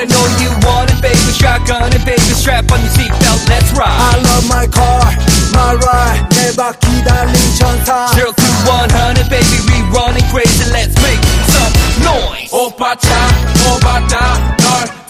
I know you want it, baby. Shotgun and baby, strap on your seatbelt, let's ride. I love my car, my ride. 내 바퀴 달린 천사. 0 to 100, baby, we running crazy. Let's make some noise. 오빠 차, 오빠 다 널